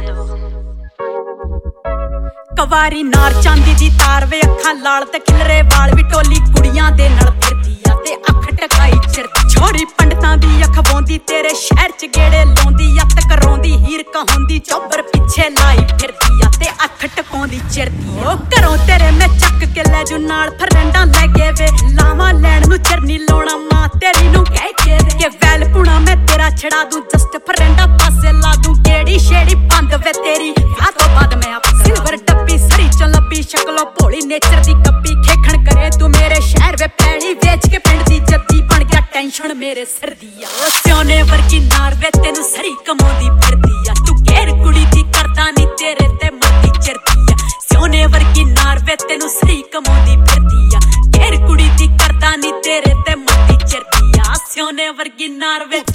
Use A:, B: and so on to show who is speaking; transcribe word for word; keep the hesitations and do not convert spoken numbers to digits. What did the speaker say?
A: कवारी नार चांदी दी तार वे अखां लाल ते खिलरे वाल भी टोली कुड़ियां दे नाल फिरदी आ ते अख टकाई चिरदी छोरी पंडितां दी अख बोंदी तेरे शहर च गेड़े लाउंदी अत करोंदी हीर कहोंदी चौबर पिछे लाई फिरदी आ ते अख टकाउंदी चिरदी ओ घरों तेरे मैं चक के ले जू नाल फरंडा ले गए वे लावां लैण नू चरनी लाउणा मां तेरी नू कह के के वैल पुणा मैं तेरा छड़ा दूं जस्ट फरंडा पासे ला दूं गेड़ी छेड़ी बंद वे तेरी आ तो बाद मैं आप सिल्वर डब्बी सरी चो लब्बी शक्लों भोली नेचर दी कब्बी खेखण करे तू मेरे शहर वे पैड़ी वेच के पिंड दी जद्दी बन गया टेंशन मेरे सिर दी आ स्योने वर्गी नार वे तेनू सरी कमाउंदी फिरदी आ तू घेर कुड़ी दी करदा नी तेरे ते मरदी चिरदी आ स्योने वर्गी नार वे तेनू सरी कमाउंदी फिरदी आ घेर कुड़ी दी करदा नी तेरे ते मरदी चिरदी आ स्योने वर्गी नार वे